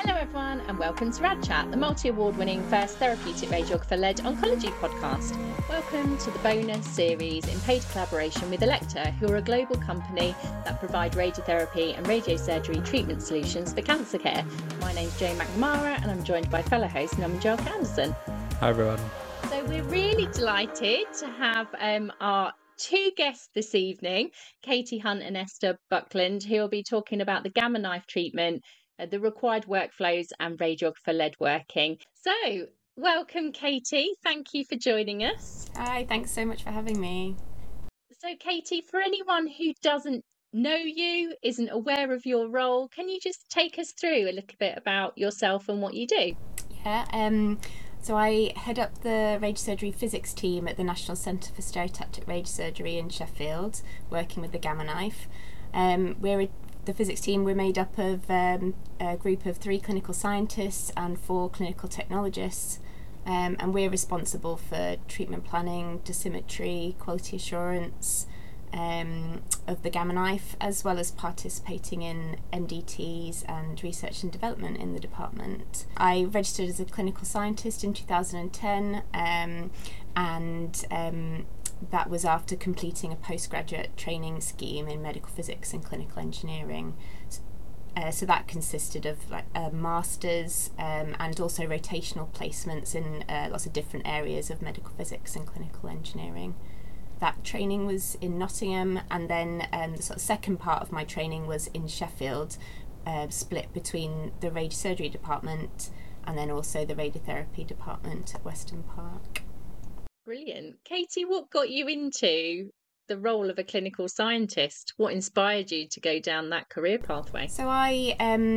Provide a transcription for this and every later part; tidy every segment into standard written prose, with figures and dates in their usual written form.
Hello, everyone, and welcome to Rad Chat, the multi-award winning first therapeutic radiographer-led oncology podcast. Welcome to the bonus series in paid collaboration with Elekta, who are a global company that provide radiotherapy and radiosurgery treatment solutions for cancer care. My name's Jane McNamara, and I'm joined by fellow host Namanjal Anderson. Hi, everyone. So we're really delighted to have our two guests this evening, Katie Hunt and Esther Buckland, who will be talking about the Gamma Knife treatment, the required workflows and radiographer-led working. So welcome, Katie. Thank you for joining us. Hi, thanks so much for having me. So Katie, for anyone who doesn't know you, isn't aware of your role, can you just take us through a little bit about yourself and what you do? Yeah, so I head up the radiosurgery physics team at the National Centre for Stereotactic Radiosurgery in Sheffield, working with the Gamma Knife. The physics team, we're made up of a group of 3 clinical scientists and 4 clinical technologists, and we're responsible for treatment planning, dosimetry, quality assurance of the Gamma Knife, as well as participating in MDTs and research and development in the department. I registered as a clinical scientist in 2010, and that was after completing a postgraduate training scheme in medical physics and clinical engineering. So that consisted of a master's and also rotational placements in lots of different areas of medical physics and clinical engineering. That training was in Nottingham, and then the sort of second part of my training was in Sheffield, split between the radiosurgery department and then also the radiotherapy department at Weston Park. Brilliant. Katie, what got you into the role of a clinical scientist? What inspired you to go down that career pathway? So I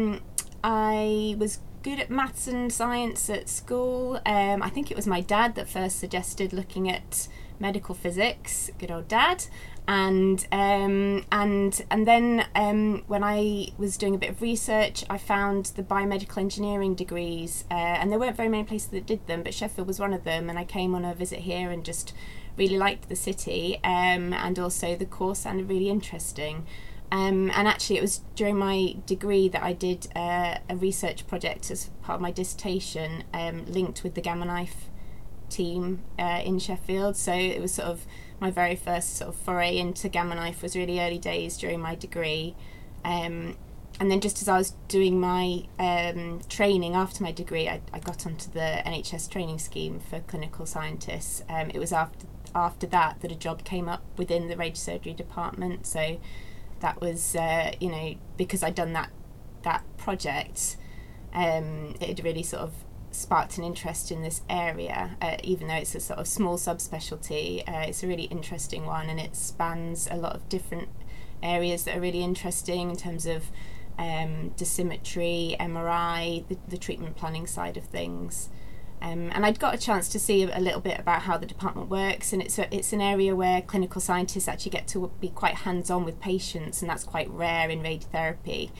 was good at maths and science at school. I think it was my dad that first suggested looking at medical physics, good old dad, and then when I was doing a bit of research, I found the biomedical engineering degrees, and there weren't very many places that did them, but Sheffield was one of them, and I came on a visit here and just really liked the city, and also the course sounded really interesting. And actually it was during my degree that I did a research project as part of my dissertation, linked with the Gamma Knife team in Sheffield. So it was sort of my very first sort of foray into Gamma Knife was really early days during my degree. And then just as I was doing my training after my degree, I got onto the NHS training scheme for clinical scientists. It was after that a job came up within the radiosurgery department. So that was, because I'd done that project, it had really sort of sparked an interest in this area, even though it's a sort of small subspecialty. It's a really interesting one, and it spans a lot of different areas that are really interesting in terms of dosimetry, MRI, the treatment planning side of things. And I'd got a chance to see a little bit about how the department works, and it's an area where clinical scientists actually get to be quite hands-on with patients, and that's quite rare in radiotherapy.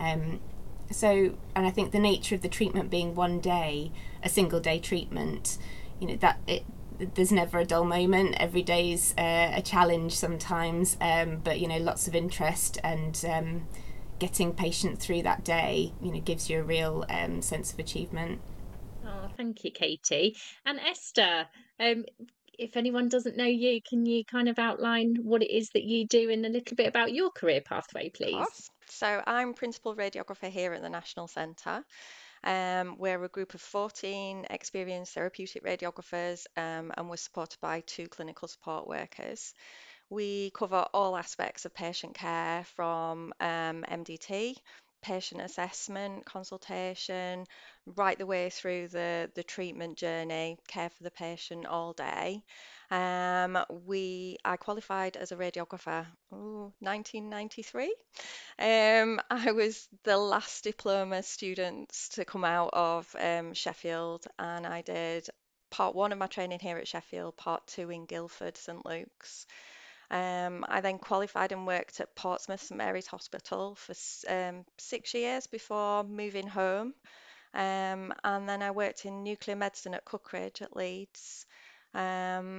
And I think the nature of the treatment being one day, a single day treatment, there's never a dull moment. Every day's a challenge sometimes, but lots of interest, and getting patients through that day, gives you a real sense of achievement. Oh, thank you, Katie. And Esther, if anyone doesn't know you, can you kind of outline what it is that you do and a little bit about your career pathway, please? Of course. So I'm principal radiographer here at the National Centre. We're a group of 14 experienced therapeutic radiographers, and we're supported by 2 clinical support workers. We cover all aspects of patient care from MDT, patient assessment, consultation, right the way through the treatment journey, care for the patient all day. I qualified as a radiographer 1993. I was the last diploma students to come out of Sheffield, and I did part 1 of my training here at Sheffield, part 2 in Guildford, St Luke's. I then qualified and worked at Portsmouth St Mary's Hospital for 6 years before moving home. And then I worked in nuclear medicine at Cookridge at Leeds.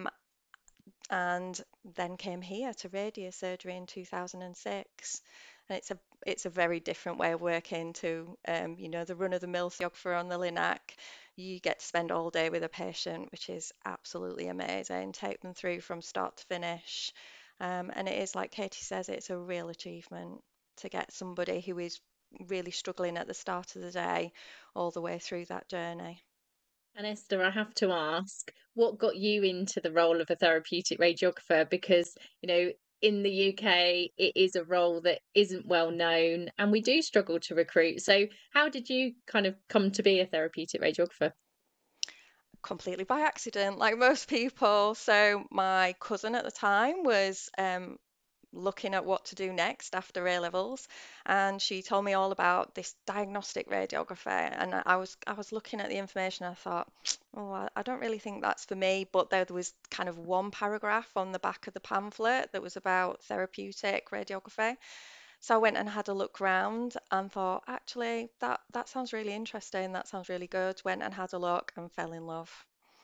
And then came here to radiosurgery in 2006. It's a very different way of working to the run-of-the-mill radiographer on the Linac. You get to spend all day with a patient, which is absolutely amazing. Take them through from start to finish. And it is, like Katie says, it's a real achievement to get somebody who is really struggling at the start of the day all the way through that journey. And Esther, I have to ask, what got you into the role of a therapeutic radiographer? Because, in the UK, it is a role that isn't well known and we do struggle to recruit. So, how did you kind of come to be a therapeutic radiographer? Completely by accident, like most people. So my cousin at the time was looking at what to do next after A levels, and she told me all about this diagnostic radiographer. And I was looking at the information. I thought, oh, I don't really think that's for me. But there was kind of one paragraph on the back of the pamphlet that was about therapeutic radiography. So I went and had a look round and thought, actually, that sounds really interesting. That sounds really good. Went and had a look and fell in love.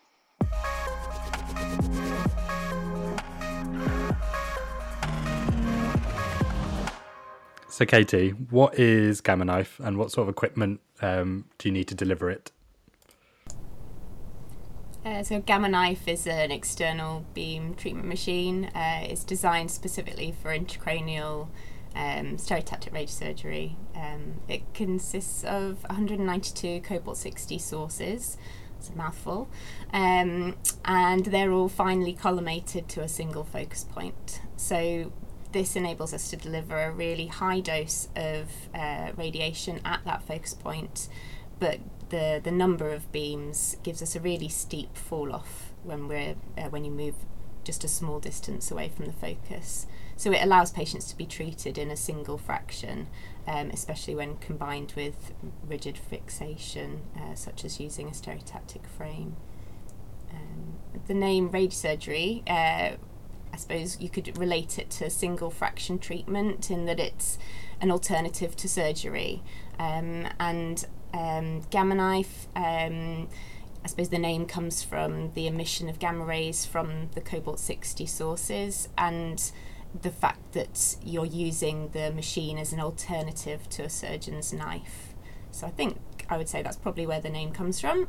So Katie, what is Gamma Knife and what sort of equipment do you need to deliver it? So Gamma Knife is an external beam treatment machine. It's designed specifically for intracranial stereotactic radiosurgery. It consists of 192 cobalt-60 sources. It's a mouthful. And they're all finely collimated to a single focus point. So this enables us to deliver a really high dose of radiation at that focus point, but the number of beams gives us a really steep fall off when you move just a small distance away from the focus. So it allows patients to be treated in a single fraction, especially when combined with rigid fixation, such as using a stereotactic frame. The name radiosurgery, I suppose you could relate it to single fraction treatment in that it's an alternative to surgery. And Gamma Knife, I suppose the name comes from the emission of gamma rays from the cobalt-60 sources and the fact that you're using the machine as an alternative to a surgeon's knife. So I would say that's probably where the name comes from.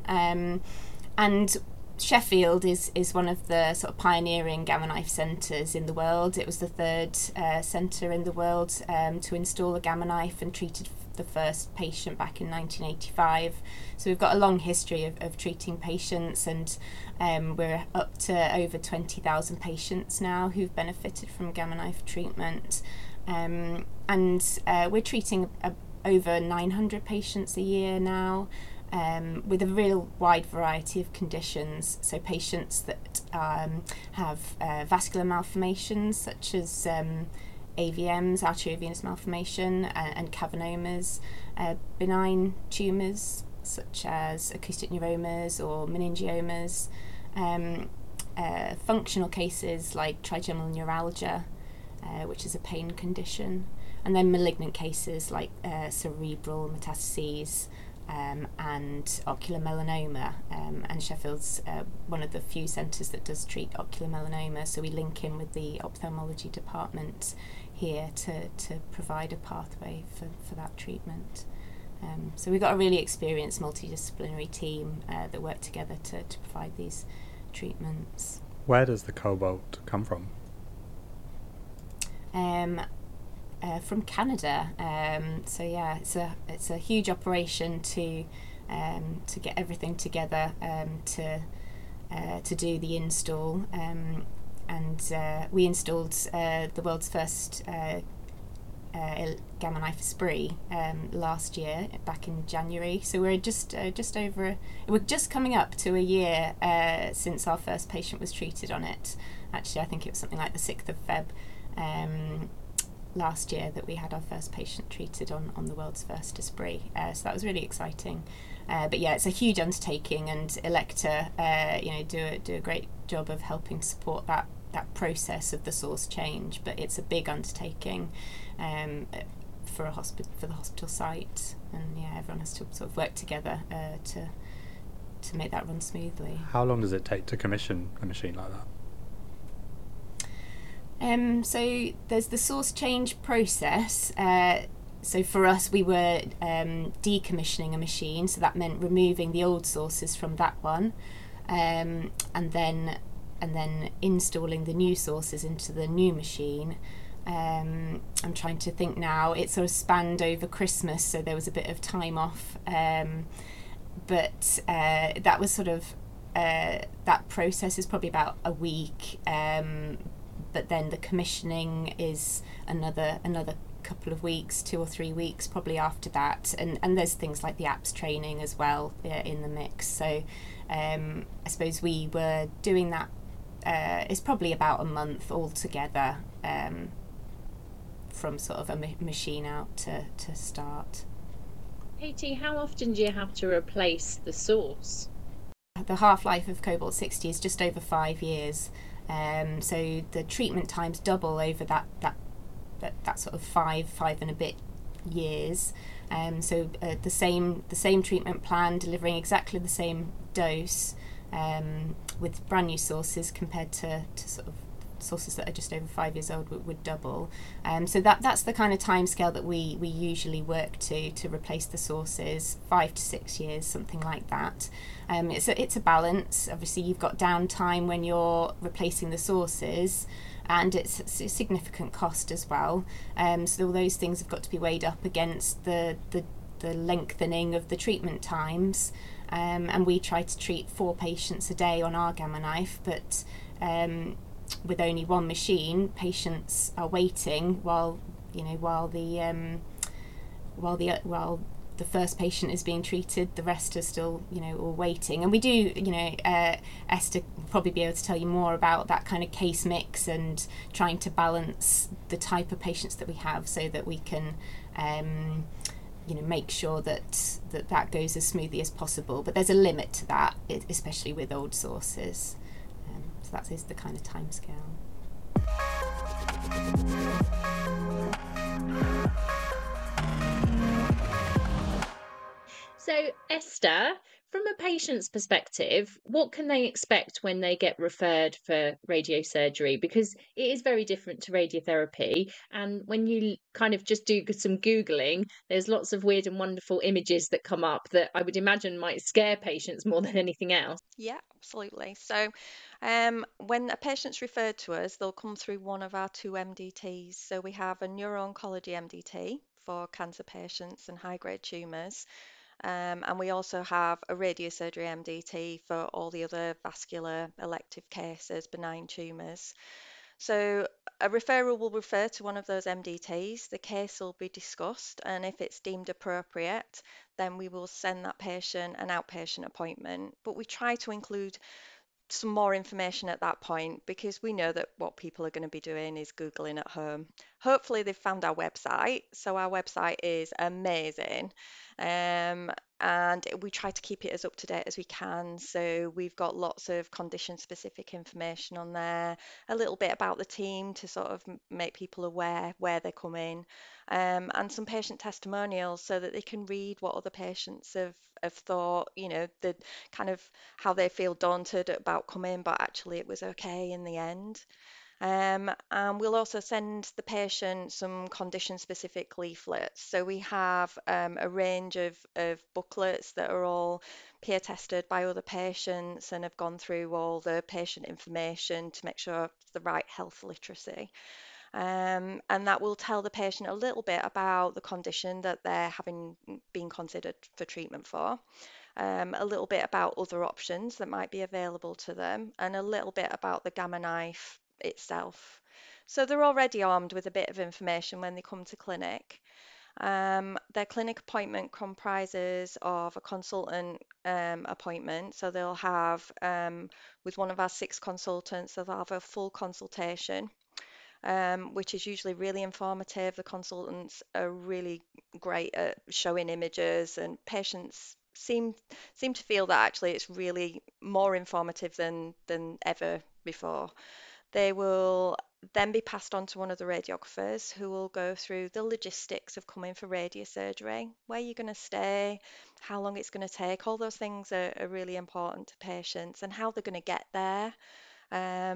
And Sheffield is one of the sort of pioneering Gamma Knife centres in the world. It was the third centre in the world to install a Gamma Knife and treated the first patient back in 1985. So we've got a long history of treating patients, and we're up to over 20,000 patients now who've benefited from Gamma Knife treatment. And we're treating over 900 patients a year now. With a real wide variety of conditions. So patients that have vascular malformations such as AVMs, arteriovenous malformation, and cavernomas, benign tumours such as acoustic neuromas or meningiomas, functional cases like trigeminal neuralgia, which is a pain condition, and then malignant cases like cerebral metastases, and ocular melanoma, and Sheffield's one of the few centres that does treat ocular melanoma, so we link in with the ophthalmology department here to provide a pathway for that treatment. So we've got a really experienced multidisciplinary team that work together to provide these treatments. Where does the cobalt come from? From Canada. So yeah, it's a huge operation to get everything together to do the install. And we installed the world's first Gamma Knife Esprit last year, back in January. So we're we're just coming up to a year since our first patient was treated on it. Actually, I think it was something like the 6th of Feb. Last year that we had our first patient treated on the world's first Esprit, so that was really exciting. But yeah, it's a huge undertaking, and Elekta, do a great job of helping support that process of the source change. But it's a big undertaking for the hospital site, and yeah, everyone has to sort of work together to make that run smoothly. How long does it take to commission a machine like that? So there's the source change process. So for us, we were decommissioning a machine, so that meant removing the old sources from that one, and then installing the new sources into the new machine. I'm trying to think now. It sort of spanned over Christmas, so there was a bit of time off, but that was sort of that process is probably about a week. But then the commissioning is another couple of weeks, 2 or 3 weeks probably after that, and there's things like the apps training as well in the mix. So I suppose we were doing that. It's probably about a month altogether, from sort of a machine out to start. Katie, how often do you have to replace the source? The half-life of Cobalt 60 is just over 5 years. So the treatment times double over that sort of five and a bit years. So the same treatment plan, delivering exactly the same dose, with brand new sources compared to sort of sources that are just over 5 years old would double. So that's the kind of timescale that we usually work to replace the sources, 5 to 6 years, something like that. It's a balance. Obviously, you've got downtime when you're replacing the sources, and it's a significant cost as well. So all those things have got to be weighed up against the lengthening of the treatment times. And we try to treat 4 patients a day on our Gamma Knife, but with only one machine, patients are waiting while the first patient is being treated. The rest are still, all waiting. And we do, Esther will probably be able to tell you more about that kind of case mix and trying to balance the type of patients that we have so that we can, make sure that goes as smoothly as possible. But there's a limit to that, especially with old sources. So that is the kind of timescale. So, Esther, from a patient's perspective, what can they expect when they get referred for radiosurgery? Because it is very different to radiotherapy. And when you kind of just do some Googling, there's lots of weird and wonderful images that come up that I would imagine might scare patients more than anything else. Yeah, absolutely. So, when a patient's referred to us, they'll come through one of our 2 MDTs. So, we have a neuro-oncology MDT for cancer patients and high-grade tumours. And we also have a radiosurgery MDT for all the other vascular elective cases, benign tumours. So a referral will refer to one of those MDTs, the case will be discussed, and if it's deemed appropriate, then we will send that patient an outpatient appointment. But we try to include some more information at that point because we know that what people are going to be doing is Googling at home. Hopefully, they've found our website. So, our website is amazing. And we try to keep it as up to date as we can. So, we've got lots of condition specific information on there, a little bit about the team to sort of make people aware where they're coming, and some patient testimonials so that they can read what other patients have thought, the kind of how they feel daunted about coming, but actually it was okay in the end. And we'll also send the patient some condition-specific leaflets. So we have a range of booklets that are all peer tested by other patients and have gone through all the patient information to make sure it's the right health literacy. And that will tell the patient a little bit about the condition that they're having been considered for treatment for. A little bit about other options that might be available to them, and a little bit about the Gamma Knife itself. So they're already armed with a bit of information when they come to clinic. Their clinic appointment comprises of a consultant appointment. So they'll have, with one of our 6 consultants, they'll have a full consultation, which is usually really informative. The consultants are really great at showing images, and patients seem to feel that actually it's really more informative than ever before. They will then be passed on to one of the radiographers who will go through the logistics of coming for radiosurgery, where you're going to stay, how long it's going to take. All those things are really important to patients, and how they're going to get there.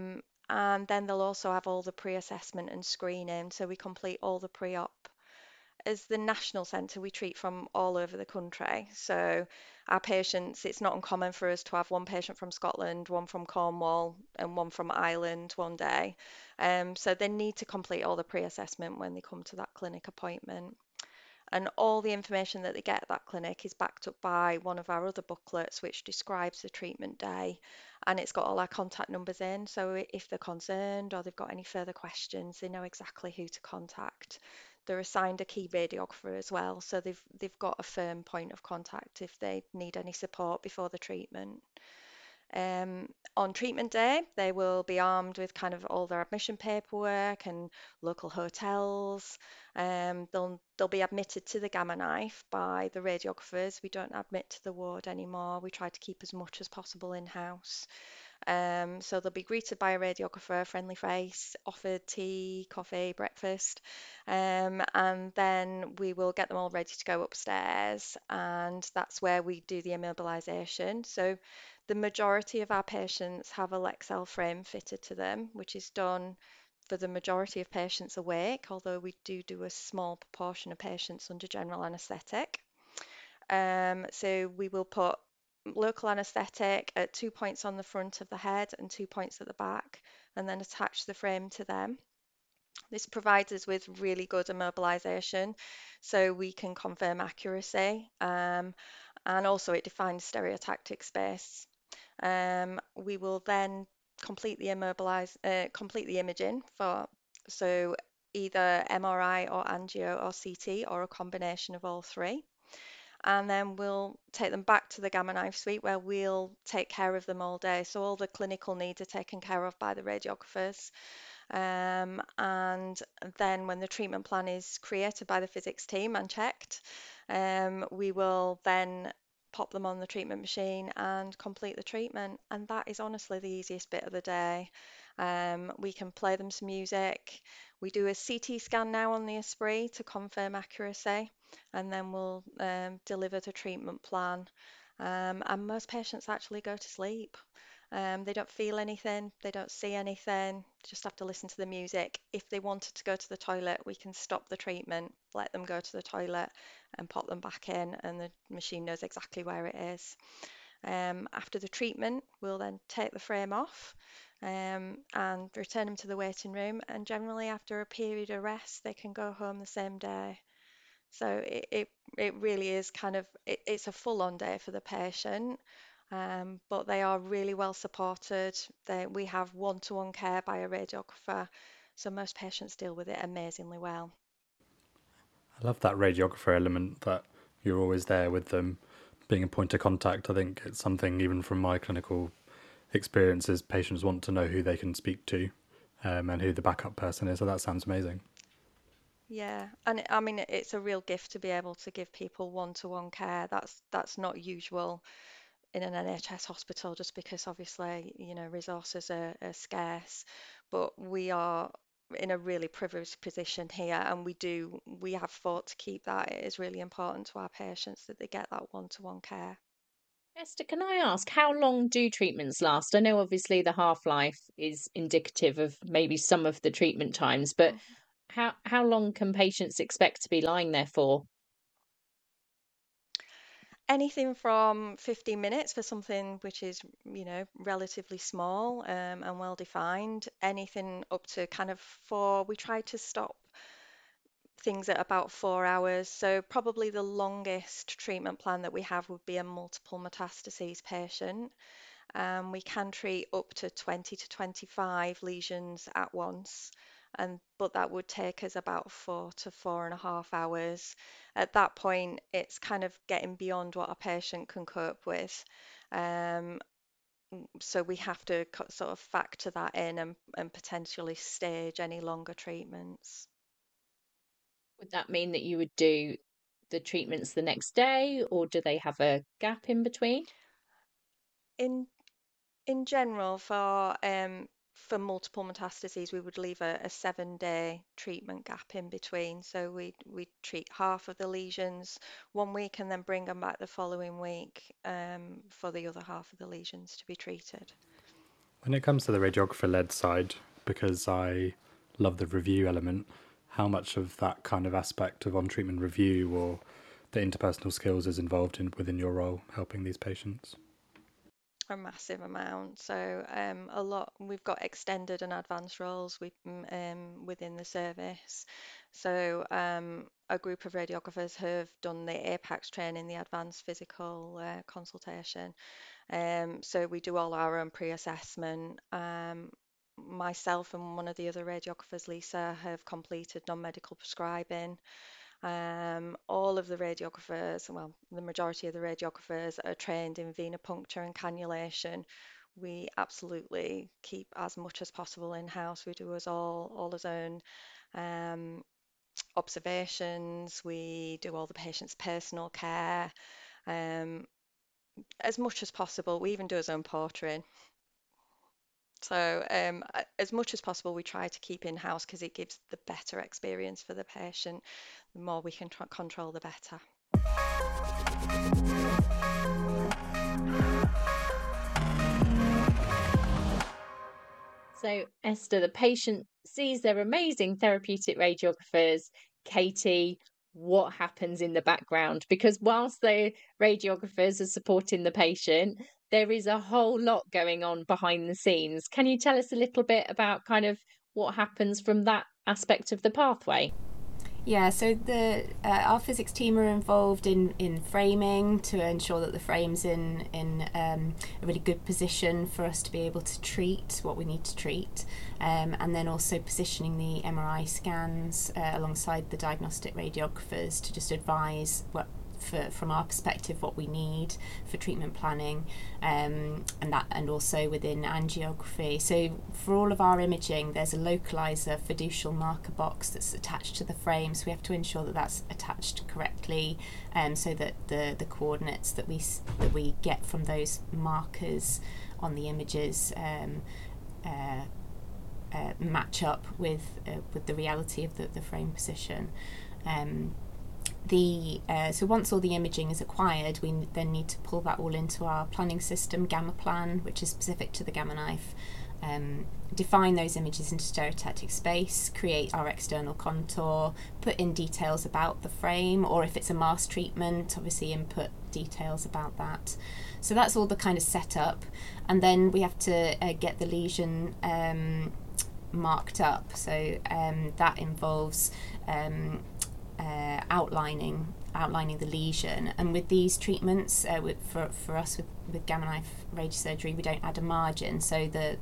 And then they'll also have all the pre-assessment and screening. So we complete all the pre-op. As the national centre, we treat from all over the country. So our patients, it's not uncommon for us to have one patient from Scotland, one from Cornwall, and one from Ireland one day. So they need to complete all the pre-assessment when they come to that clinic appointment. And all the information that they get at that clinic is backed up by one of our other booklets, which describes the treatment day. And it's got all our contact numbers in. So if they're concerned or they've got any further questions, they know exactly who to contact. They're assigned a key radiographer as well. So they've got a firm point of contact if they need any support before the treatment. On treatment day, they will be armed with kind of all their admission paperwork and local hotels. They'll be admitted to the Gamma Knife by the radiographers. We don't admit to the ward anymore. We try to keep as much as possible in-house. So they'll be greeted by a radiographer, friendly face, offered tea, coffee, breakfast, and then we will get them all ready to go upstairs, and that's where we do the immobilisation. So the majority of our patients have a Lexel frame fitted to them, which is done for the majority of patients awake, although we do a small proportion of patients under general anaesthetic. So we will put local anaesthetic at 2 points on the front of the head and 2 points at the back, and then attach the frame to them. This provides us with really good immobilisation, so we can confirm accuracy, and also it defines stereotactic space. We will then complete the imaging for either MRI or angio or CT or a combination of all three. And then we'll take them back to the Gamma Knife suite where we'll take care of them all day. So all the clinical needs are taken care of by the radiographers. And then when the treatment plan is created by the physics team and checked, we will then pop them on the treatment machine and complete the treatment. And that is honestly the easiest bit of the day. We can play them some music. We do a CT scan now on the Esprit to confirm accuracy, and then we'll deliver the treatment plan. And most patients actually go to sleep. They don't feel anything, they don't see anything, just have to listen to the music. If they wanted to go to the toilet, we can stop the treatment, let them go to the toilet and pop them back in, and the machine knows exactly where it is. After the treatment, we'll then take the frame off and return them to the waiting room. And generally, after a period of rest, they can go home the same day. So it really is it's a full-on day for the patient, but they are really well supported. We have one-to-one care by a radiographer, so most patients deal with it amazingly well. I love that radiographer element, that you're always there with them, being a point of contact. I think it's something, even from my clinical experiences, patients want to know who they can speak to, and who the backup person is. So that sounds amazing. Yeah, and I mean it's a real gift to be able to give people one-to-one care. That's not usual in an NHS hospital, just because obviously, resources are scarce, but we are in a really privileged position here, and we have fought to keep that. It is really important to our patients that they get that one-to-one care. Esther, can I ask, how long do treatments last? I know obviously the half-life is indicative of maybe some of the treatment times, but how long can patients expect to be lying there for? Anything from 15 minutes for something which is, relatively small, and well defined. Anything up to kind of 4. We try to stop things at about 4 hours. So probably the longest treatment plan that we have would be a multiple metastases patient. We can treat up to 20 to 25 lesions at once, but that would take us about 4 to 4.5 hours. At that point, it's kind of getting beyond what a patient can cope with. Um, so we have to sort of factor that in, and potentially stage any longer treatments. Would that mean that you would do the treatments the next day, or do they have a gap in between? In in general, for multiple metastases, we would leave a 7-day treatment gap in between. So we treat half of the lesions one week and then bring them back the following week, for the other half of the lesions to be treated. When it comes to the radiographer-led side, because I love the review element, how much of that kind of aspect of on-treatment review or the interpersonal skills is involved within your role helping these patients? A massive amount. So a lot. We've got extended and advanced roles within the service. So a group of radiographers have done the APACS training, the advanced physical consultation. So we do all our own pre-assessment. Myself and one of the other radiographers, Lisa, have completed non-medical prescribing. All of the radiographers, well, the majority of the radiographers are trained in venipuncture and cannulation. We absolutely keep as much as possible in-house. We do us all as own observations. We do all the patient's personal care as much as possible. We even do our own portrait. So as much as possible, we try to keep in-house because it gives the better experience for the patient. The more we can control, the better. So, Esther, the patient sees their amazing therapeutic radiographers. Katie, what happens in the background? Because whilst the radiographers are supporting the patient, there is a whole lot going on behind the scenes. Can you tell us a little bit about kind of what happens from that aspect of the pathway? Yeah, so our physics team are involved in framing to ensure that the frame's in a really good position for us to be able to treat what we need to treat, and then also positioning the MRI scans alongside the diagnostic radiographers to just advise from our perspective what we need for treatment planning, and also within angiography. So for all of our imaging, there's a localizer fiducial marker box that's attached to the frame, so we have to ensure that that's attached correctly, so that the coordinates that we get from those markers on the images match up with the reality of the frame position. So once all the imaging is acquired, we then need to pull that all into our planning system, GammaPlan, which is specific to the Gamma Knife, define those images into stereotactic space, create our external contour, put in details about the frame, or if it's a mask treatment, obviously input details about that. So that's all the kind of setup, and then we have to get the lesion marked up. So that involves outlining the lesion, and with these treatments, for us with Gamma Knife radiosurgery, we don't add a margin, so the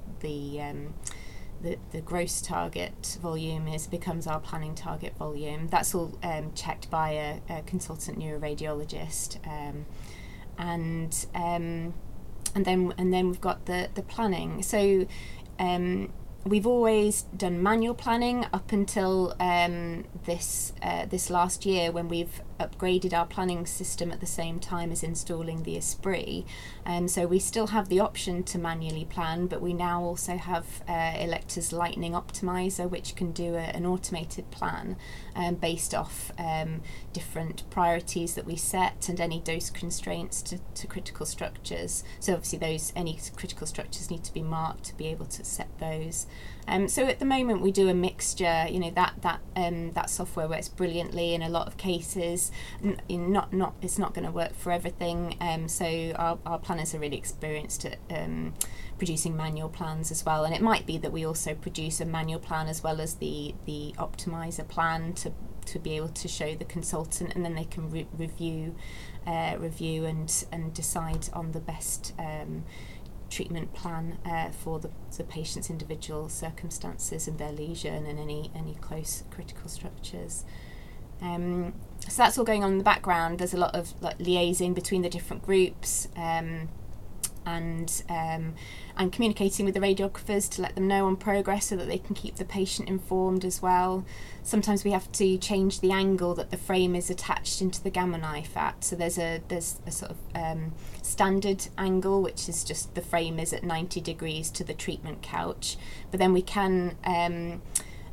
gross target volume becomes our planning target volume. That's all checked by a consultant neuroradiologist, and then we've got the planning. So we've always done manual planning up until this last year, when we've upgraded our planning system at the same time as installing the Esprit. So we still have the option to manually plan, but we now also have Elekta's Lightning Optimizer, which can do an automated plan based off different priorities that we set and any dose constraints to critical structures. So obviously any critical structures need to be marked to be able to set those. So at the moment we do a mixture. That software works brilliantly in a lot of cases. It's not going to work for everything. So our planners are really experienced at producing manual plans as well. And it might be that we also produce a manual plan as well as the optimizer plan to be able to show the consultant, and then they can review and decide on the best treatment plan for the patient's individual circumstances and their lesion and any close critical structures. So that's all going on in the background. There's a lot of liaising between the different groups, and communicating with the radiographers to let them know on progress so that they can keep the patient informed as well. Sometimes we have to change the angle that the frame is attached into the Gamma Knife at. So there's a sort of standard angle, which is just the frame is at 90 degrees to the treatment couch, but then we can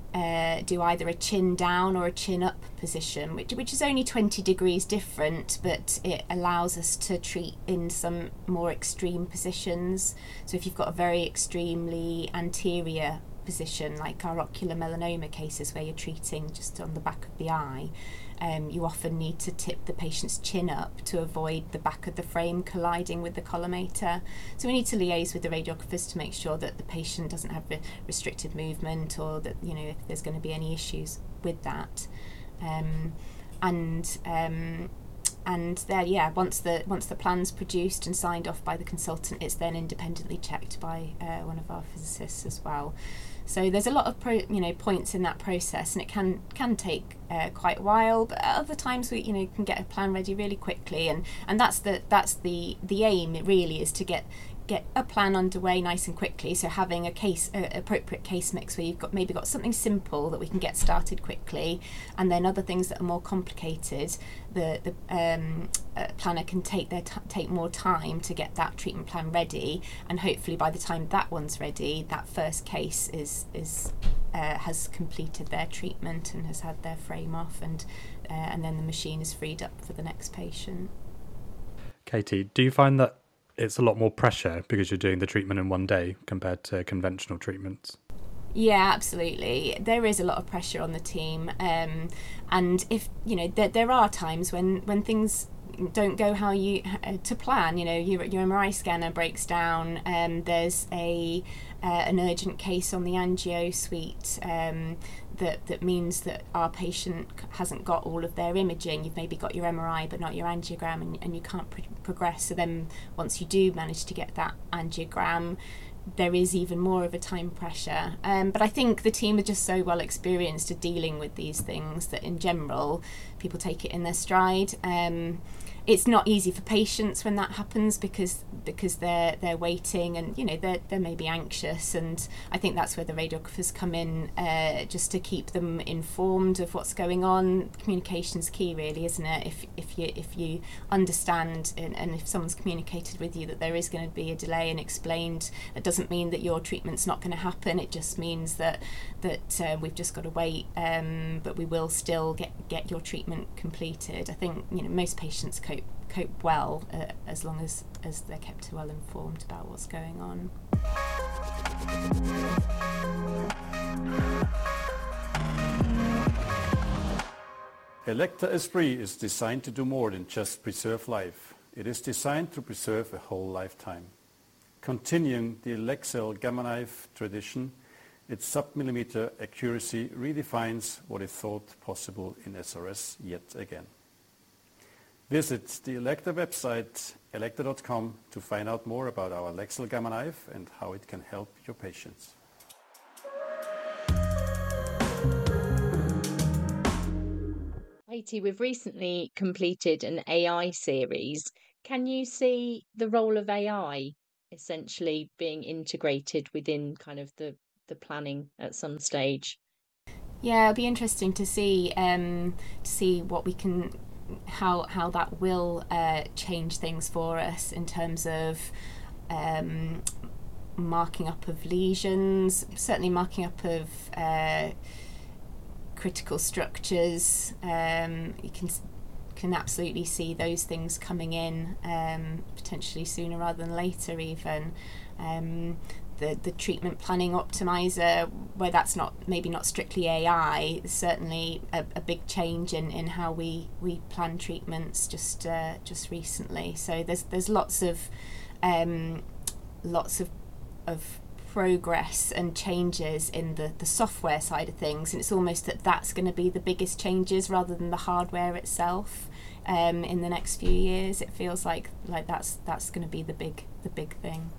do either a chin down or a chin up position, which is only 20 degrees different, but it allows us to treat in some more extreme positions. So if you've got a very extremely anterior position, like our ocular melanoma cases where you're treating just on the back of the eye, you often need to tip the patient's chin up to avoid the back of the frame colliding with the collimator. So we need to liaise with the radiographers to make sure that the patient doesn't have restricted movement, or that, you know, if there's going to be any issues with that. And there, yeah, once the plan's produced and signed off by the consultant, it's then independently checked by one of our physicists as well. So there's a lot of points in that process, and it can take quite a while. But at other times we can get a plan ready really quickly, and that's the aim. It really is to get a plan underway nice and quickly. So having appropriate case mix where you've maybe got something simple that we can get started quickly, and then other things that are more complicated, the planner can take more time to get that treatment plan ready, and hopefully by the time that one's ready, that first case has completed their treatment and has had their frame off, and then the machine is freed up for the next patient. Katie, do you find that it's a lot more pressure because you're doing the treatment in one day compared to conventional treatments? Yeah, absolutely. There is a lot of pressure on the team, and if there are times when things don't go how you to plan. Your MRI scanner breaks down. There's an urgent case on the angio suite. That means that our patient hasn't got all of their imaging. You've maybe got your MRI but not your angiogram, and you can't progress. So then once you do manage to get that angiogram, there is even more of a time pressure. But I think the team are just so well experienced at dealing with these things that in general people take it in their stride. It's not easy for patients when that happens because they're waiting, and they may be anxious, and I think that's where the radiographers come in, just to keep them informed of what's going on. Communication's key, really, isn't it? If you understand and if someone's communicated with you that there is going to be a delay and explained, it doesn't mean that your treatment's not going to happen. It just means that we've just got to wait, but we will still get your treatment completed. I think most patients cope well as long as they're kept well informed about what's going on. Elekta Esprit is designed to do more than just preserve life. It is designed to preserve a whole lifetime. Continuing the Leksell Gamma Knife tradition, its sub-millimeter accuracy redefines what is thought possible in SRS yet again. Visit the Elekta website, elekta.com, to find out more about our Leksell Gamma Knife and how it can help your patients. Katie, we've recently completed an AI series. Can you see the role of AI essentially being integrated within kind of the planning at some stage? Yeah, it'll be interesting to see what we can, how that will change things for us in terms of marking up of lesions, certainly marking up of critical structures. You can absolutely see those things coming in, potentially sooner rather than later even. The treatment planning optimizer, where that's maybe not strictly AI, certainly a big change in how we plan treatments just recently. So there's lots of progress and changes in the software side of things, and it's almost that's going to be the biggest changes rather than the hardware itself. In the next few years, it feels like that's going to be the big thing.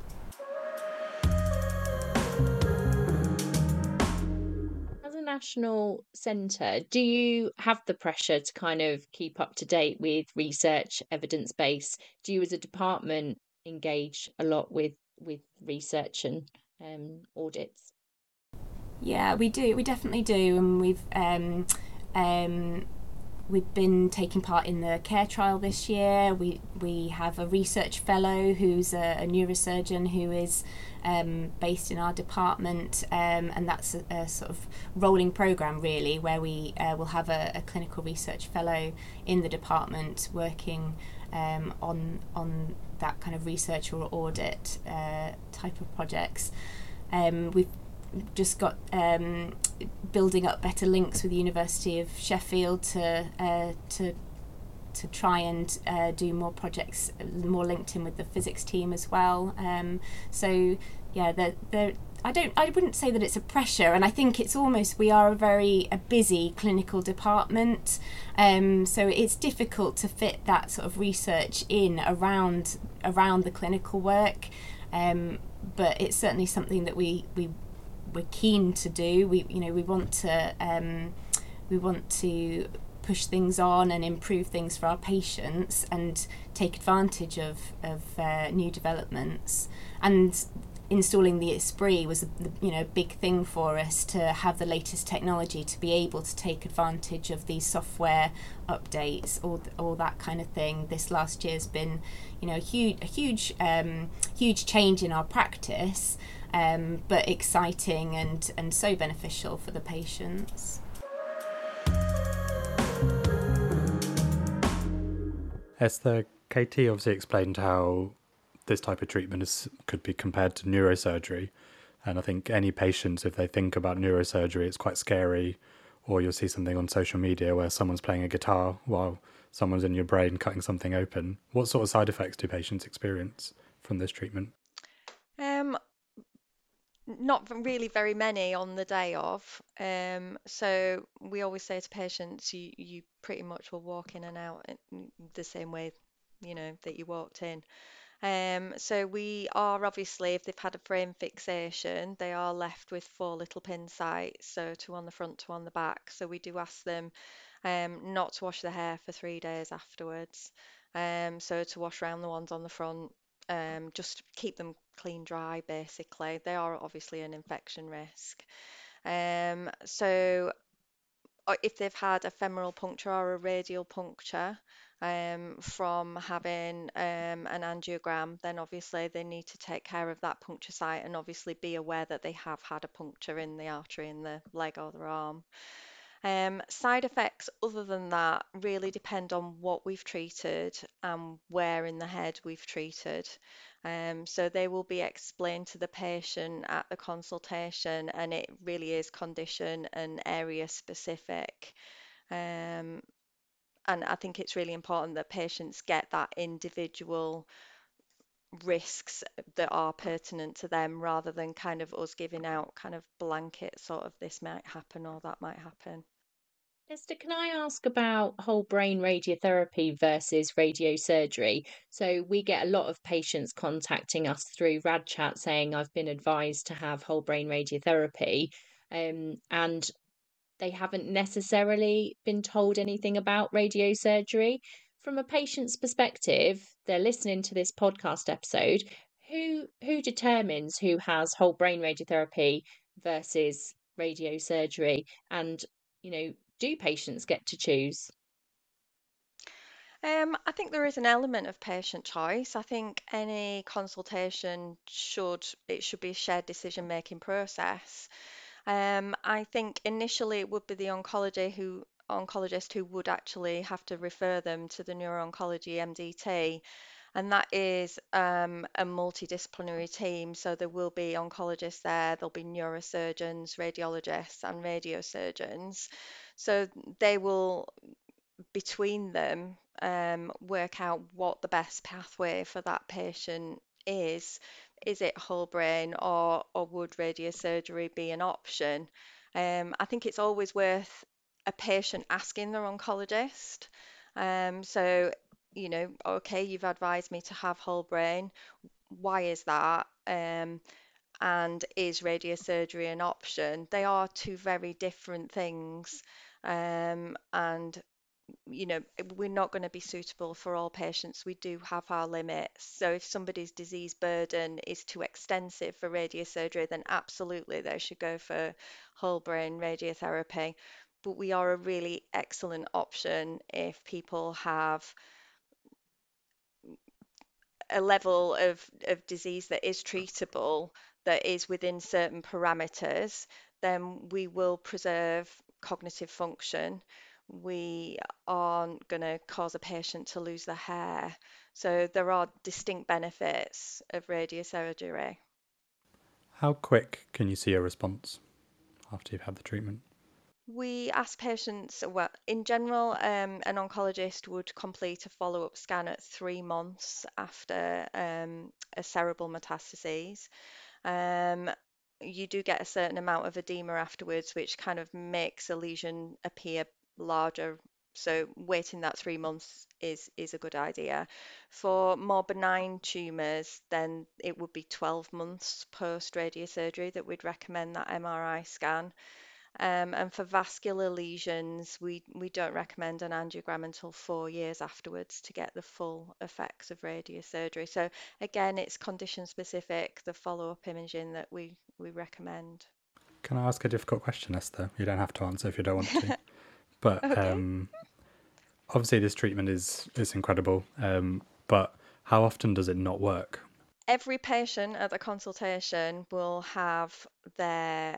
As a national centre, do you have the pressure to kind of keep up to date with research, evidence base? Do you as a department engage a lot with research and audits? Yeah, we do. We definitely do, and we've we've been taking part in the CARE trial this year. We have a research fellow who's a neurosurgeon who is based in our department, and that's a sort of rolling program really, where we will have a clinical research fellow in the department working on that kind of research or audit type of projects. We've just got building up better links with the University of Sheffield to try and do more projects, more linked in with the physics team as well. So yeah, I wouldn't say that it's a pressure, and I think it's almost, we are a busy clinical department, so it's difficult to fit that sort of research in around the clinical work, but it's certainly something that we're keen to do. We want to push things on and improve things for our patients and take advantage of new developments. And installing the Esprit was a big thing for us, to have the latest technology to be able to take advantage of these software updates, all that kind of thing. This last year's been a huge change in our practice, but exciting and so beneficial for the patients. Esther, Katie obviously explained how this type of treatment could be compared to neurosurgery. And I think any patients, if they think about neurosurgery, it's quite scary. Or you'll see something on social media where someone's playing a guitar while someone's in your brain cutting something open. What sort of side effects do patients experience from this treatment? Not really very many on the day of. So we always say to patients, you pretty much will walk in and out in the same way, that you walked in. So we are obviously, if they've had a frame fixation, they are left with 4 little pin sites, so 2 on the front, 2 on the back. So we do ask them not to wash the hair for 3 days afterwards. So to wash around the ones on the front, just keep them clean, dry, basically. They are obviously an infection risk. So if they've had a femoral puncture or a radial puncture from having an angiogram, then obviously they need to take care of that puncture site and obviously be aware that they have had a puncture in the artery in the leg or their arm. Side effects other than that really depend on what we've treated and where in the head we've treated. So they will be explained to the patient at the consultation, and it really is condition and area specific. And I think it's really important that patients get that individual risks that are pertinent to them, rather than kind of us giving out kind of blanket sort of this might happen or that might happen. Esther, can I ask about whole brain radiotherapy versus radiosurgery? So we get a lot of patients contacting us through RadChat saying, I've been advised to have whole brain radiotherapy, and they haven't necessarily been told anything about radiosurgery. From a patient's perspective, they're listening to this podcast episode. Who determines who has whole brain radiotherapy versus radiosurgery? And, do patients get to choose? I think there is an element of patient choice. I think any consultation should be a shared decision-making process. I think initially it would be the oncologist who would actually have to refer them to the neuro-oncology MDT, and that is a multidisciplinary team. So there will be oncologists there, there'll be neurosurgeons, radiologists, and radiosurgeons. So they will, between them, work out what the best pathway for that patient is. Is it whole brain, or would radiosurgery be an option? I think it's always worth a patient asking their oncologist. So, okay, you've advised me to have whole brain. Why is that? And is radiosurgery an option? They are two very different things. And we're not going to be suitable for all patients. We do have our limits. So if somebody's disease burden is too extensive for radiosurgery, then absolutely they should go for whole brain radiotherapy. but we are a really excellent option if people have a level of disease that is treatable, that is within certain parameters, then we will preserve cognitive function. We aren't going to cause a patient to lose their hair. So there are distinct benefits of radiosurgery. How quick can you see a response after you've had the treatment? We ask patients, well, in general, an oncologist would complete a follow-up scan at 3 months after a cerebral metastases. Um, you do get a certain amount of edema afterwards, which kind of makes a lesion appear larger. So waiting that 3 months is a good idea. For more benign tumours, then it would be 12 months post radiosurgery that we'd recommend that MRI scan. And for vascular lesions, we don't recommend an angiogram until 4 years afterwards to get the full effects of radiosurgery. So again, it's condition specific, the follow-up imaging that we recommend. Can I ask a difficult question, Esther? You don't have to answer if you don't want to. But Okay. obviously, this treatment is incredible. But how often does it not work? Every patient at the consultation will have their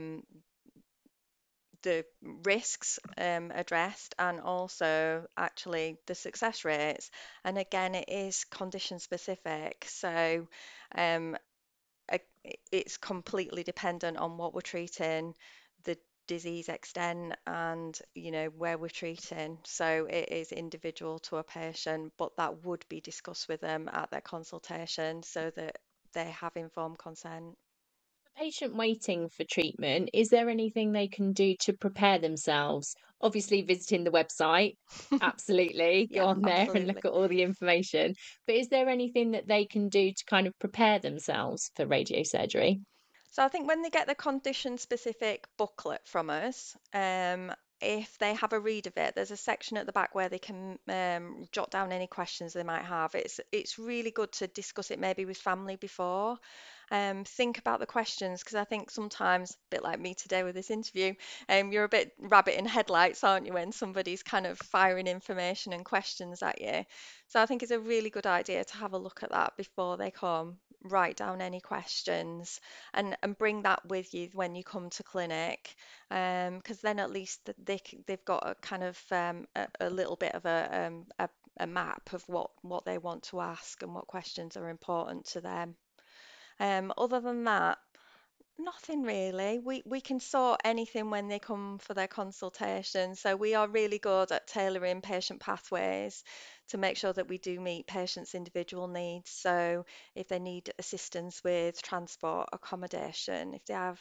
the risks addressed and also actually the success rates. And again, it is condition specific. So um, it's completely dependent on what we're treating, the disease extent, and where we're treating. So it is individual to a patient, but that would be discussed with them at their consultation so that they have informed consent. Patient waiting for treatment, is there anything they can do to prepare themselves? Obviously, visiting the website, absolutely. Go Yeah, on there and look absolutely. at all the information. But is there anything that they can do to kind of prepare themselves for radiosurgery? So I think when they get the condition specific booklet from us, if they have a read of it, there's a section at the back where they can jot down any questions they might have. It's really good to discuss it maybe with family before. Think about the questions because I think sometimes, a bit like me today with this interview, you're a bit rabbit in headlights, aren't you, when somebody's kind of firing information and questions at you. So I think it's a really good idea to have a look at that before they come. Write down any questions and bring that with you when you come to clinic, because then at least they've got a kind of a little bit of a map of what they want to ask and what questions are important to them. Other than that, nothing really. We can sort anything when they come for their consultation. So we are really good at tailoring patient pathways to make sure that we do meet patients' individual needs. So if they need assistance with transport, accommodation, if they have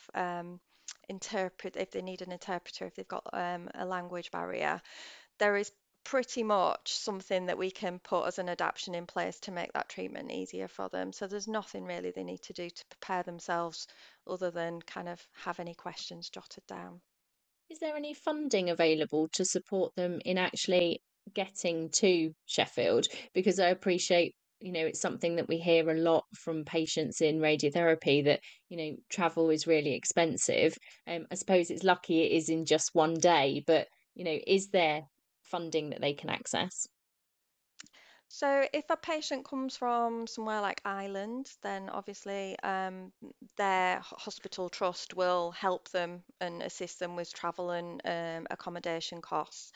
if they need an interpreter, if they've got a language barrier, there is pretty much something that we can put as an adaptation in place to make that treatment easier for them. So there's nothing really they need to do to prepare themselves other than kind of have any questions jotted down. Is there any funding available to support them in actually getting to Sheffield? Because I appreciate, it's something that we hear a lot from patients in radiotherapy that, travel is really expensive. I suppose it's lucky it is in just one day, but, is there funding that they can access? So if a patient comes from somewhere like Ireland, then obviously their hospital trust will help them and assist them with travel and accommodation costs.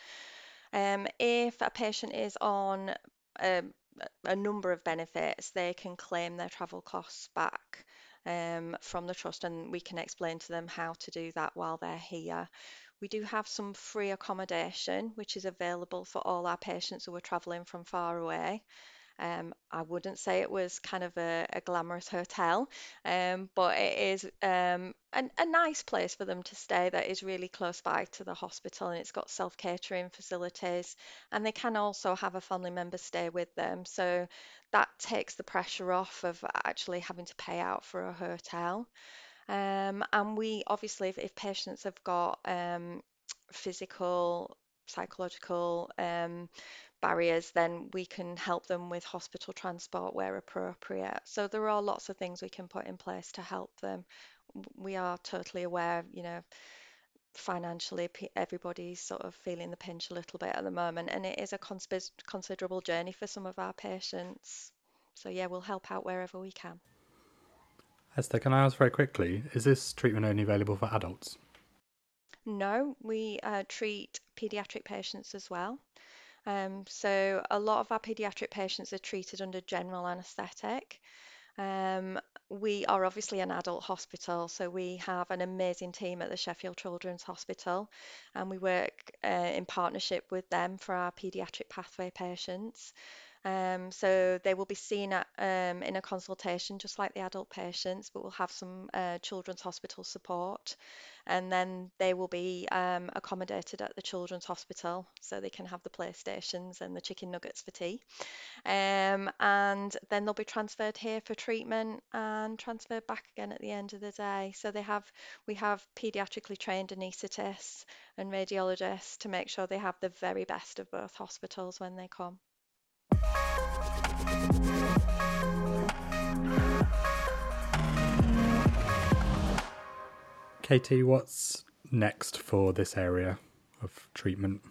If a patient is on um, a number of benefits, they can claim their travel costs back from the trust, and we can explain to them how to do that while they're here. We do have some free accommodation, which is available for all our patients who are travelling from far away. I wouldn't say it was kind of a glamorous hotel, but it is a nice place for them to stay that is really close by to the hospital, and it's got self-catering facilities, and they can also have a family member stay with them. So that takes the pressure off of actually having to pay out for a hotel. And we obviously, if patients have got physical, psychological barriers, then we can help them with hospital transport where appropriate. So there are lots of things we can put in place to help them. We are totally aware, financially, everybody's sort of feeling the pinch a little bit at the moment, and it is a considerable journey for some of our patients. So yeah, we'll help out wherever we can. Esther, can I ask very quickly, is this treatment only available for adults? No, we treat pediatric patients as well. So a lot of our pediatric patients are treated under general anaesthetic. We are obviously an adult hospital, so we have an amazing team at the Sheffield Children's Hospital, and we work in partnership with them for our paediatric pathway patients. So they will be seen in a consultation just like the adult patients, but we'll have some children's hospital support, and then they will be accommodated at the children's hospital so they can have the PlayStations and the chicken nuggets for tea. And then they'll be transferred here for treatment and transferred back again at the end of the day. So we have paediatrically trained anaesthetists and radiologists to make sure they have the very best of both hospitals when they come. Katie, what's next for this area of treatment?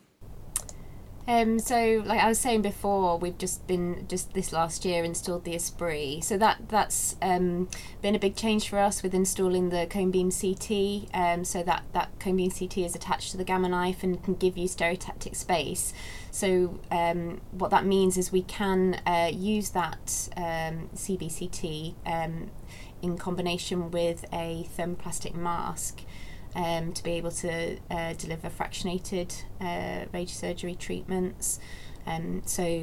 So like I was saying before, we've just this last year installed the Esprit. So that's been a big change for us with installing the cone beam CT. So that cone beam CT is attached to the Gamma Knife and can give you stereotactic space. So what that means is we can use that CBCT in combination with a thermoplastic mask to be able to deliver fractionated radiosurgery treatments. An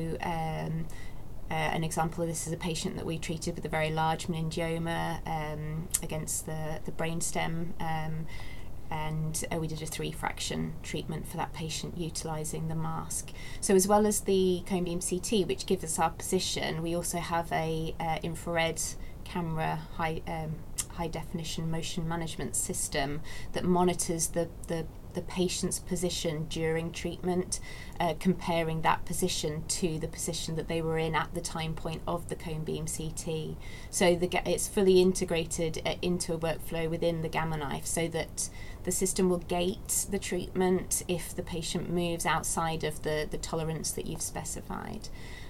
example of this is a patient that we treated with a very large meningioma against the brainstem, and we did a 3-fraction treatment for that patient utilising the mask. So as well as the cone beam CT, which gives us our position, we also have a infrared camera high definition motion management system that monitors the patient's position during treatment, comparing that position to the position that they were in at the time point of the cone beam CT. So it's fully integrated into a workflow within the Gamma Knife, so that the system will gate the treatment if the patient moves outside of the tolerance that you've specified.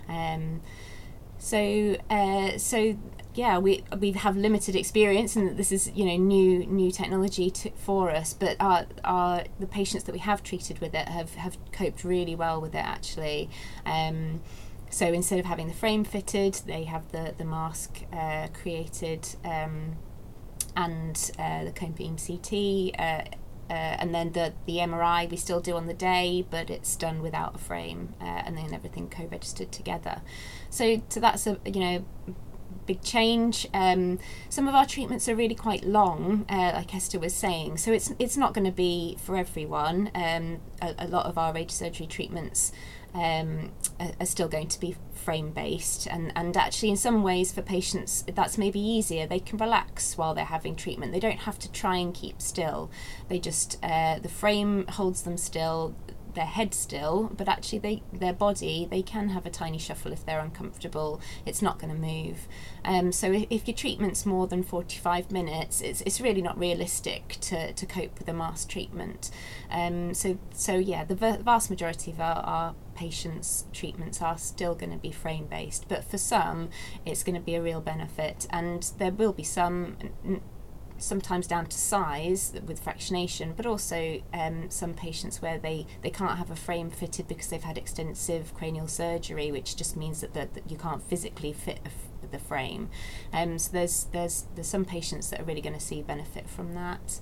So yeah, we have limited experience, and this is new technology for us. But the patients that we have treated with it have coped really well with it actually. So instead of having the frame fitted, they have the mask created, and the cone beam CT. And then the MRI we still do on the day, but it's done without a frame, and then everything co-registered together. So that's a big change. Some of our treatments are really quite long, like Esther was saying, so it's not going to be for everyone. A lot of our radiosurgery treatments are still going to be frame based, and actually in some ways for patients that's maybe easier. They can relax while they're having treatment. They don't have to try and keep still. They just the frame holds them still, their head still, but actually their body, they can have a tiny shuffle if they're uncomfortable. It's not going to move. So if your treatment's more than 45 minutes, it's really not realistic to cope with a mask treatment. So yeah, the vast majority of our patients' treatments are still going to be frame based, but for some it's going to be a real benefit, and there will be sometimes down to size with fractionation, but also some patients where they can't have a frame fitted because they've had extensive cranial surgery, which just means that you can't physically fit the frame. So there's some patients that are really going to see benefit from that.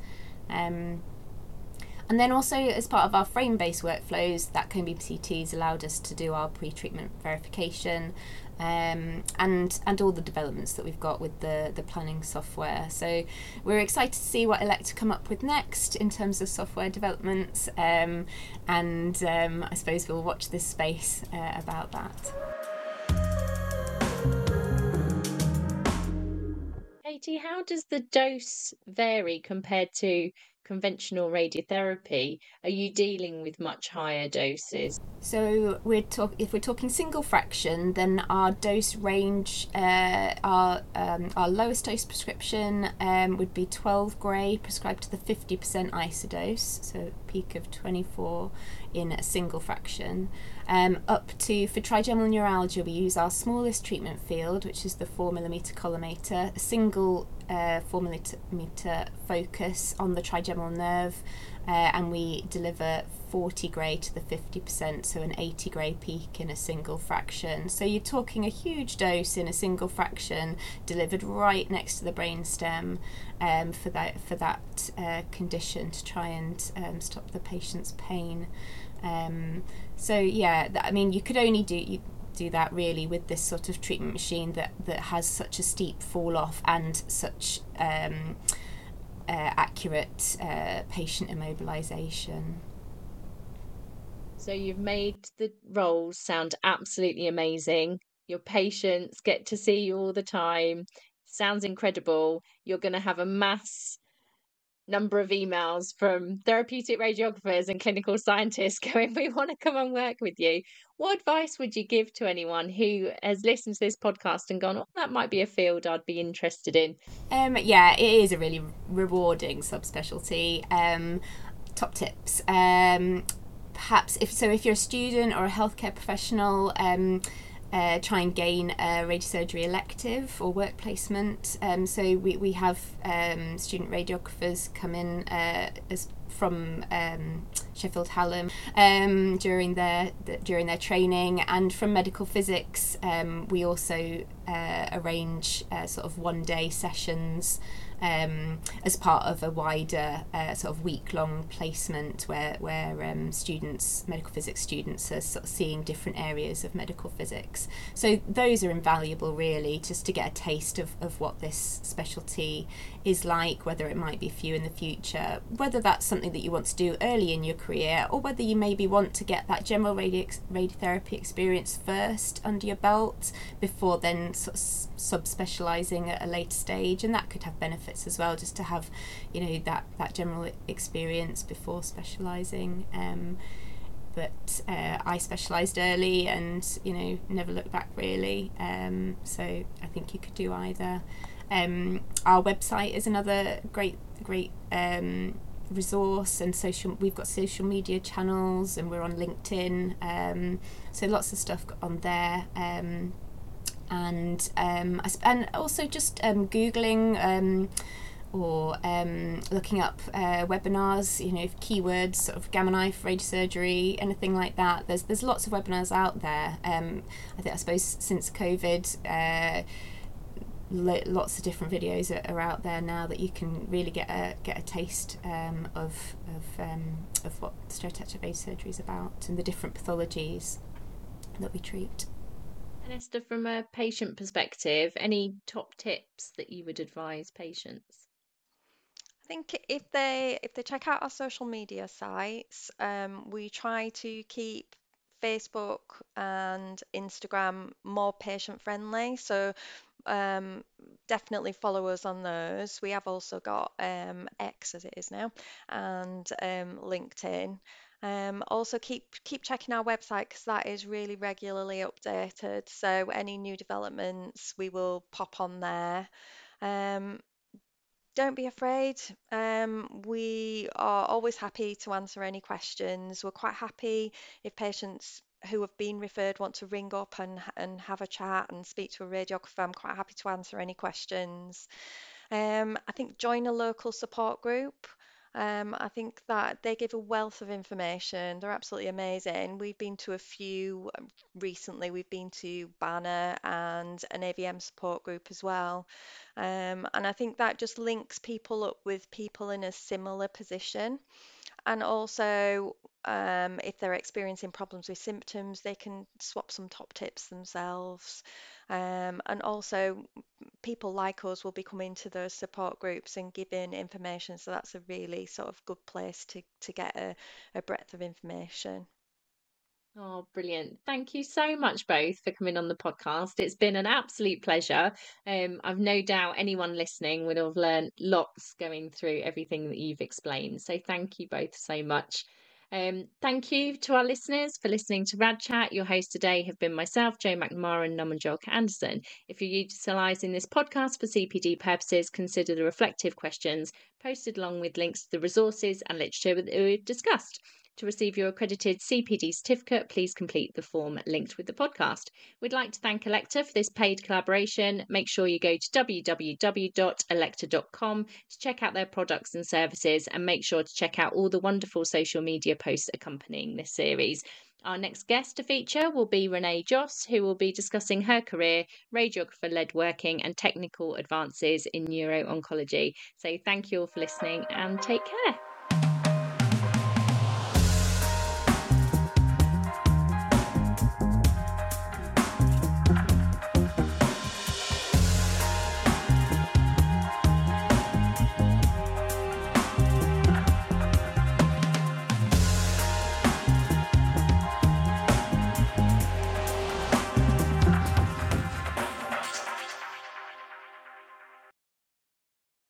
And then also, as part of our frame-based workflows, that cone beam CTs allowed us to do our pre-treatment verification, and all the developments that we've got with the planning software. So we're excited to see what Elekta come up with next in terms of software developments, and I suppose we'll watch this space about that. Katie, how does the dose vary compared to conventional radiotherapy, are you dealing with much higher doses? So if we're talking single fraction, then our dose range, our lowest dose prescription would be 12 Gray prescribed to the 50% isodose, so peak of 24 in a single fraction. Up to, for trigeminal neuralgia, we use our smallest treatment field, which is the 4mm collimator, a single 4mm focus on the trigeminal nerve, and we deliver 40 Gray to the 50%, so an 80 Gray peak in a single fraction. So you're talking a huge dose in a single fraction delivered right next to the brainstem for that condition, to try and stop the patient's pain. So yeah, I mean, you could only do that really with this sort of treatment machine that has such a steep fall off and such accurate patient immobilization. So you've made the roles sound absolutely amazing. Your patients get to see you all the time. Sounds incredible. You're going to have a mass number of emails from therapeutic radiographers and clinical scientists going, we want to come and work with you. What advice would you give to anyone who has listened to this podcast and gone, oh, that might be a field I'd be interested in? Yeah, it is a really rewarding subspecialty. Top tips. Perhaps if you're a student or a healthcare professional, try and gain a radiosurgery elective or work placement. So we have student radiographers come in from Sheffield Hallam during their training, and from medical physics we also arrange sort of one-day sessions as part of a wider sort of week-long placement where medical physics students are sort of seeing different areas of medical physics. So those are invaluable really, just to get a taste of what this specialty is like, whether it might be for you in the future, whether that's something that you want to do early in your career, or whether you maybe want to get that general radiotherapy experience first under your belt before then sort of subspecialising at a later stage. And that could have benefits as well, just to have, that general experience before specialising. But I specialised early and never looked back really, so I think you could do either. Our website is another great resource, and we've got social media channels, and we're on LinkedIn, so lots of stuff on there. And also just Googling or looking up webinars, keywords, sort of gamma knife, radiosurgery, anything like that. There's lots of webinars out there. I suppose since COVID, lots of different videos are out there now that you can really get a taste of what stereotactic radiosurgery is about and the different pathologies that we treat. And Esther, from a patient perspective, any top tips that you would advise patients? I think if they check out our social media sites, we try to keep Facebook and Instagram more patient friendly. So definitely follow us on those. We have also got X, as it is now, and LinkedIn. Also keep checking our website, because that is really regularly updated. So any new developments we will pop on there. Um, don't be afraid. We are always happy to answer any questions. We're quite happy if patients who have been referred want to ring up and have a chat and speak to a radiographer. I'm quite happy to answer any questions. I think join a local support group. I think that they give a wealth of information. They're absolutely amazing. We've been to a few recently. We've been to Banner and an AVM support group as well. And I think that just links people up with people in a similar position. And also, if they're experiencing problems with symptoms, they can swap some top tips themselves. And also, people like us will be coming to those support groups and giving information. So that's a really sort of good place to get a breadth of information. Oh, brilliant. Thank you so much both for coming on the podcast. It's been an absolute pleasure. I've no doubt anyone listening would have learned lots going through everything that you've explained. So thank you both so much. Thank you to our listeners for listening to Rad Chat. Your hosts today have been myself, Jo McNamara, and Namanjot Anderson. If you're utilising this podcast for CPD purposes, consider the reflective questions posted along with links to the resources and literature that we've discussed. To receive your accredited CPD certificate, please complete the form linked with the podcast. We'd like to thank Electa for this paid collaboration. Make sure you go to www.electa.com to check out their products and services, and make sure to check out all the wonderful social media posts accompanying this series. Our next guest to feature will be Renee Joss, who will be discussing her career, radiographer-led working and technical advances in neuro-oncology. So thank you all for listening and take care.